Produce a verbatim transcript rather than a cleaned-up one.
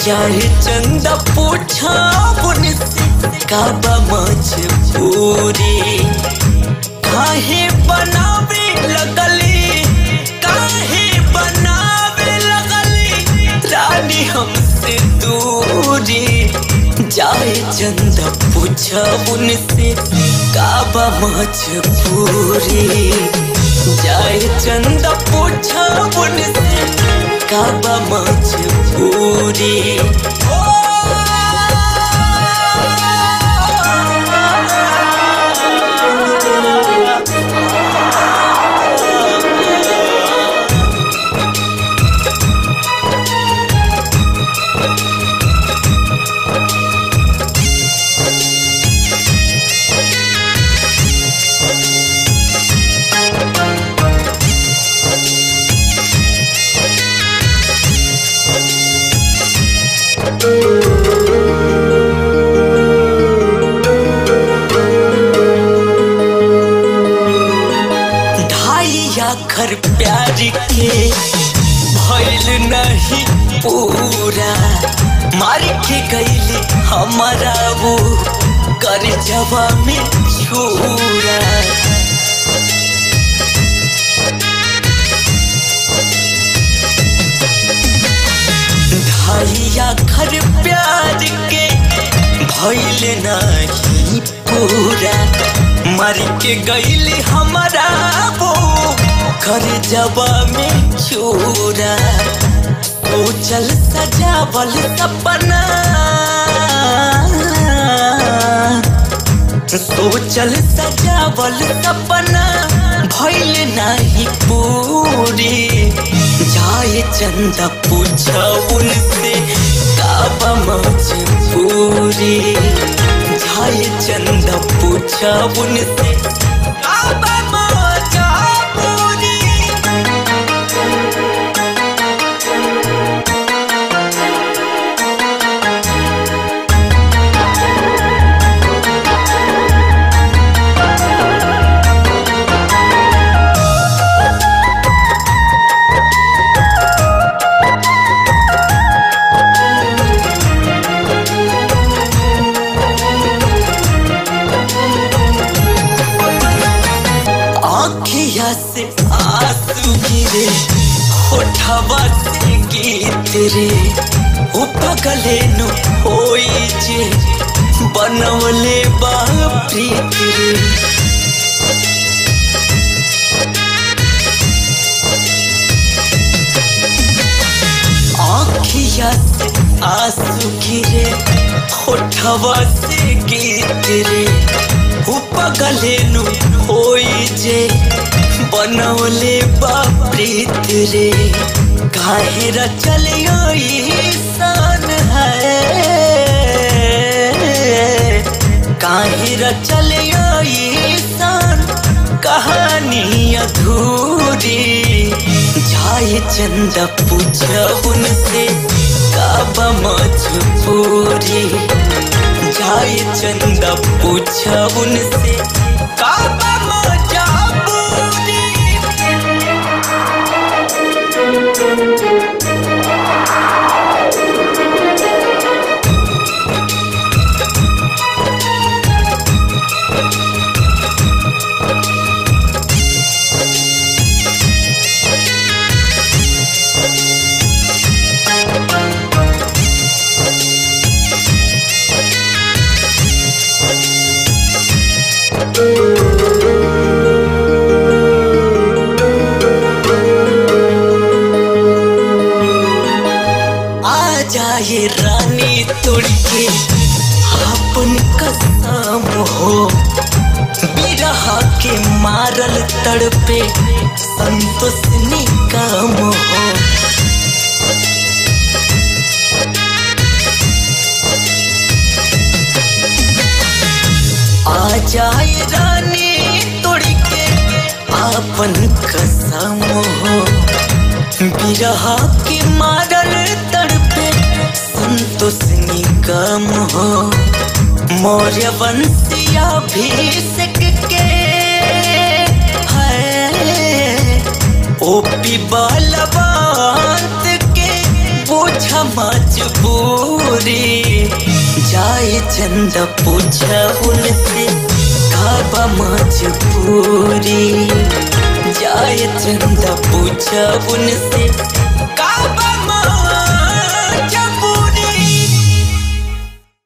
चाहे चंदा पूछा उनसे काबा मजबूरी काहे बनावे लगली काहे बनावे लगली रानी हमसे दूरी चाहे चंदा पूछा उनसे काबा मजबूरी जाए चंदा पूछा उनसे काबा मजबूरी आखर प्यार के भइल नहीं पूरा मार के गईली हमारा वो कर जवा में छूरा ढाई आखर प्यार के भइल नहीं पूरा मार के गईली हमारा वो कर जवा में चूरा तो चल सजावल सपना तो चल सजावल सपना भइल नहीं पूरी जाए चंदा पूछा उनसे काबा मजबूरी जाए चंदा पूछा उनसे काबा आँखिया से आंसू गिरे होठवा से गीत रे ओ पगले नु होई जे बनवले बा प्रीत रे आँखिया से आंसू गिरे होठवा से गीत रे ओ पगले नु होई जे बनवले बा प्रीत रे काहे रचलियो ईसान है काहे रचलियो ईसान कहानी अधूरी जाए चंदा पूछा उनसे काबा मजबूरी जाए चंदा पूछा उनसे काबा मजबूरी जाए रानी तोड़ के अपन कसम हो बिरहा के मारल तड़पे संतोष निकम हो आ जाए रानी तोड़ के अपन कसम हो बिरहा के मारल तड़पे संतोष निगम हो मौर्य वंशिया अभिषेक के है ओपी बलवंत के बुझ बुझा मजबूरी। जाए चंदा पूछा उनसे काबा मजबूरी। जाए चंदा पूछा उनसे